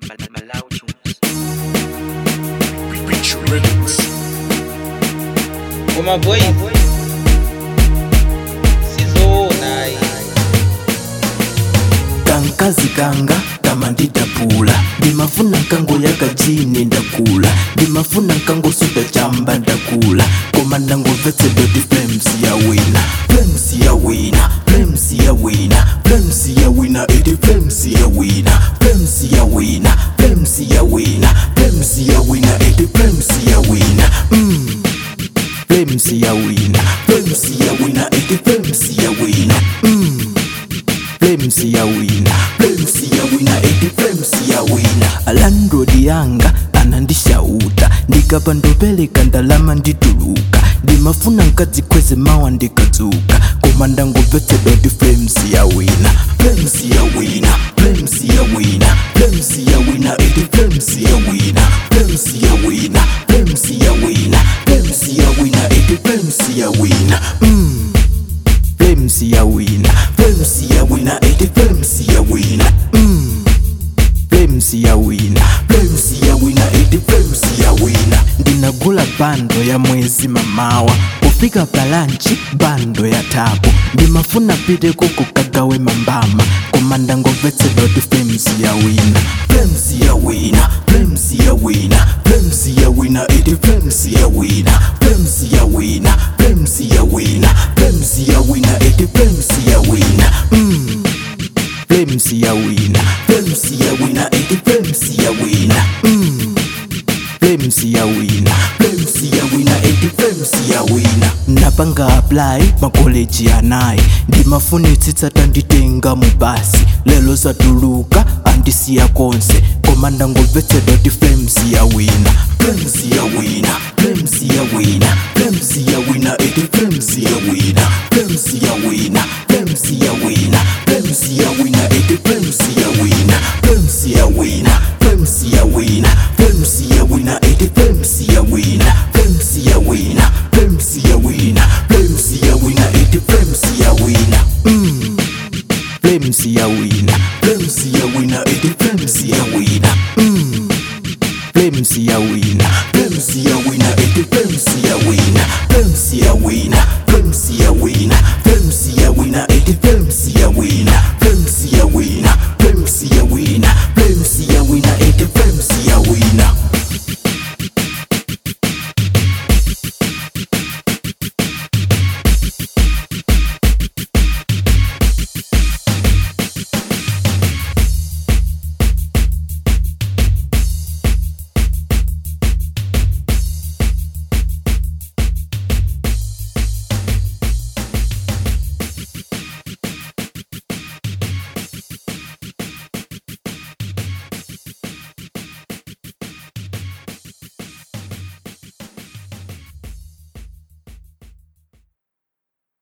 Malawi tunes. Picture Remix. For my boy, Sizona. Kankazi kanga kama nditapula ndimafuna nkango yakajini ndakula ndimafuna nkango suda chamba ndakula koma ndangomvetse doti flames ya wina flames ya wina flames ya wina flames ya wina iti flames ya wina flames ya wina flames ya wina flames ya wina iti flames ya wina flames ya wina flames ya wina iti flames ya wina flames ya wina flames ya wina eti flames ya wina landlord yanga anandishauta ndikapa ndopeleka ndalama ndituluka ndimafuna nkadzikweze mawa ndikadzuka koma ndangomvetse doti flames ya wina flames ya wina flames ya wina flames ya wina eti flames ya wina flames ya wina flames ya wina flames ya wina eti flames ya wina flames ya wina flames ya wina eti flames ya wina flames ya wina flames ya wina eti flames ya wina ndinagula bando ya mwezi mamawa kufika palanchi bando ya tapo ndimafuna pite kuko kagawe mambama koma ndangomvetse doti flames ya wina flames ya wina flames ya wina flames ya wina eti flames ya wina flames ya wina flames ya wina flames ya wina eti flames ya wina flames ya wina flames ya wina eti flames ya wina flames ya wina flames ya wina eti flames ya wina napanga apply makoleji anayi ndimafunitsitsa tanditenga mubasi lelo satuluka andisiya konse koma ndangomvetse doti flames ya wina flames ya wina flames ya wina flames ya wina eti flames ya wina flames ya wina flames ya wina flames ya wina eti flames ya wina flames ya wina flames ya wina flames ya wina eti flames ya wina flames ya wina flames ya wina flames ya wina eti flames ya wina flames ya wina flames ya wina eti flames ya wina